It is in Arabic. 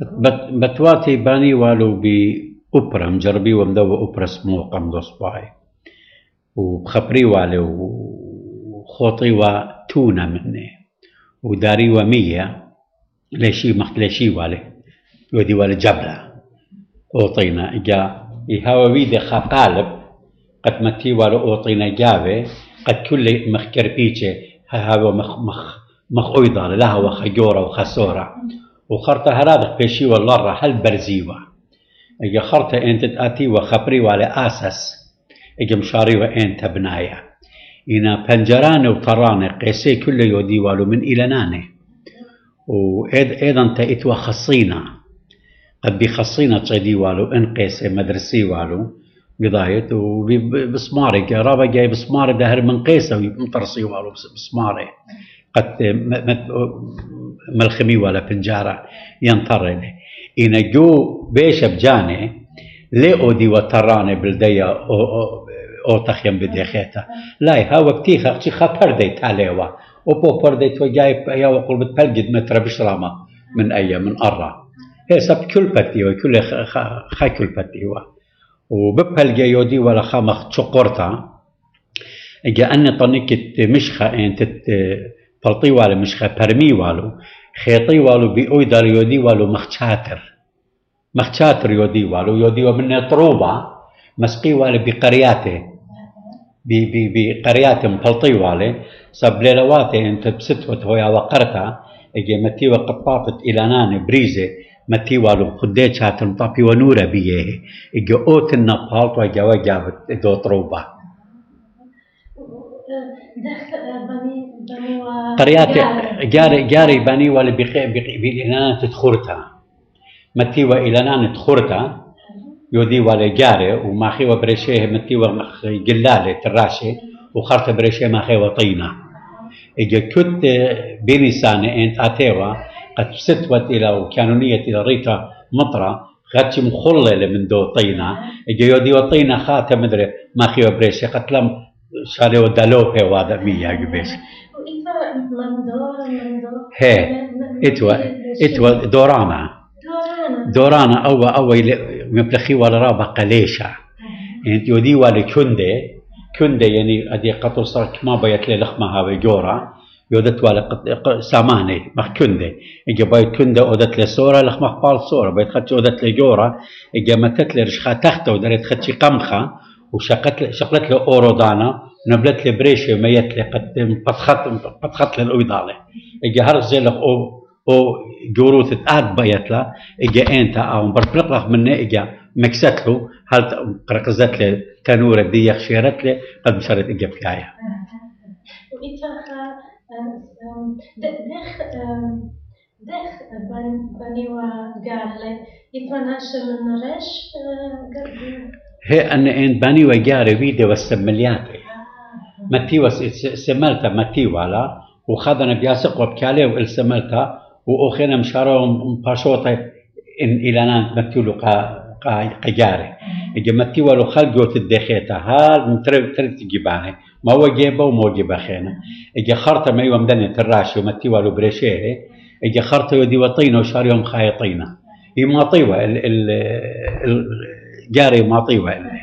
بتواتي باني والو بأوبرا مجربي ومدو أوبرا سمو قمدو صباي وبخبري والو وخوطي وتونة مني وداري ومية ليشي مختلشي والي ودي والي جبلة أوطينا إجا إهاوي بيدي قالب قد متي والو أوطينا جابي قد كل مخكربيتي هاو مخ أيضا لها وخجورة وخسورة وخرطة هرادق بيشي والله هل برزيوة إجا خرطة أنت تأتي وخبري والي آسس إجا مشاري وأنت بنايا إنا بنجراني وطراني قيسي كل يودي والو من إلى وأيضا تأتوا خصينا قد بخصينا تشدي والو إن قيسي مدرسي والو قضايت وبسماري رابا جاي بسماري دهر من قيسة ومترسي والو بسماري قد ملخمي ولا بنجارة ينطرني إنا جو بيش بجاني لي أودي وطراني بالدية أو تخيم بديخيتا لا هاو بتيخا خا بردي تاليوا وبو بردي توجايب يا وقل بتبلجد متر بشرامة من أي من أرى هي سب كل بتي وكل خا كل بتي وببلجا يودي ولا خامخ تشقرتا إجا أني طنيكت مشخة أنت بلطي والو مشخة برمي والو خيطي والو بأويدر يودي والو مخشاتر يودي والو يودي ومن طروبة مسقي والو بقرياته بقرياته مبلطي والو سبليلواته أنت بستوت ويا وقرتا إجا متي وقطافت إلى ناني بريزة متي والو خديت هات المطافي ونورة بيه إجا أوت النبالط وجا وجابت دو طروبة قريات جاري بني ولا بإلانات تخورتا متي وإلانات تخورتا يودي ولا جاري وماخي وبرشيه متي ومخ جلالة تراشي وخرت برشيه ماخي وطينة إجا كنت بيني سانة أنت أتيوا قد ستوت إلى وكانونية إلى ريتا مطرة غاتش مخللة من دو طينة إجا يودي وطينة خاتة مدري ماخي وبرشيه قتلم شاري ودالوبه وهذا مية قبيش. هي إتوا دورانا أو مبلخي ولا رابع قليشة. يعني يودي ولا كندة يعني أدي قطر صار ما بيت لي لخمها بجورا يودت ولا سامانة مخ كندة. إجا بيت كندة ودت لي صورة لخمها قال صورة بيت خدش ودت لي جورا إجا متت لي رشخة تحته ودرت خدش قمخة وشقلت له أورودانا نبلت لي بريشة ميت لي قد بتخط لي الأويضالة إجا هرزي لك أو جوروت تقاد بيت له إجا أنت أو برفلق منه إجا مكست له هل قرقزت لي تنورة دي يخشيرت لي قد بشرت إجا بكاية دخ بني وقال لي يتمناش من ريش هي أن أنت بني وجاري بيدي والسملياتي متي وسملتها متي ولا وخذنا بياسق وبكالي والسملتها وأخينا مشارهم باشوطة إن إلى نان متيلو قجاري إجا متي ولو خلقوا تدخيتها هال مترب تجيبانه ما هو جيبه وما هو جيبه خينا إجا خرطة ما يوم الراشي ومتي ولو بريشيه إجا خرطة يودي وطينه وشاريهم خايطينه هي ما طيوة جاري ما طيوة